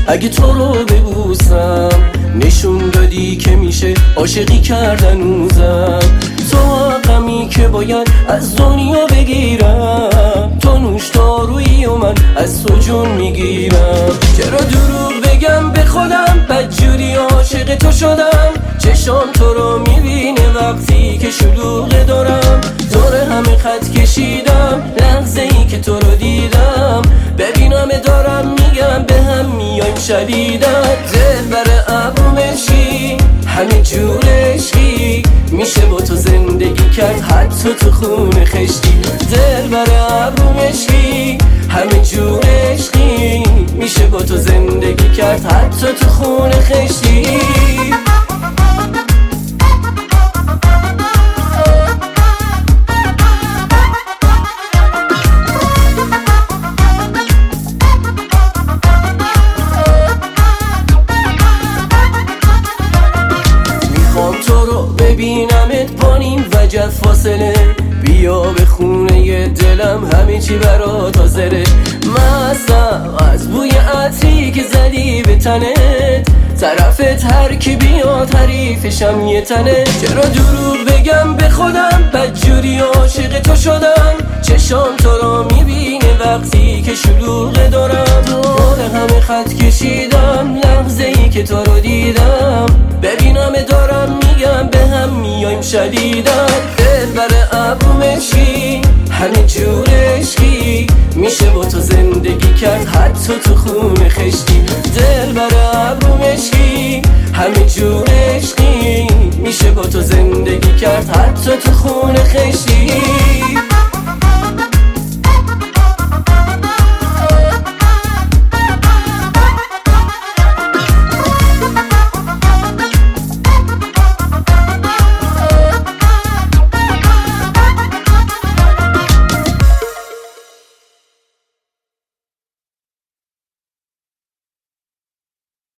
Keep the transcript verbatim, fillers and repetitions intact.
اگه تو رو ببوسم نشون دادی که میشه عاشقی کردن اوزم. تو غمی که باید از دنیا بگیرم، تو نوش دارویی و من از تو جون میگیرم. چرا دروغ بگم به خودم، بدجوری عاشق تو شدم. چشام تو رو میبینه وقتی که شلوغ دارم. دور همه خط کشیدم لحظه ای که تو رو دیدم. ببینم دارم میگم به هم میایم شدیدن. دل بر ابرومشی همه جور عشقی، میشه با تو زندگی کرد حتی تو خون خشتی. دل بر ابرومشی همه جور عشقی، میشه با تو زندگی کرد حتی تو خون خشتی. تو رو ببینمت پانیم وجد فاصله، بیا به خونه دلم همه چی برات حاضره. مستم از بوی عطری که زدی به تنت، طرفت هر کی بیاد حریفشم یه تنه. چرا دروغ بگم به خودم، بدجوری عاشق تو شدم. چشام تو رو میبینه وقتی که شلوغ دارم. دور همه خط کشیدم لحظه ای که تو رو دیدم. ببینم دارم میگم به هم میایم شدیدن. دل بر ابرومشی همه جور عشقی، میشه با تو زندگی کرد حتی تو خون خشتی.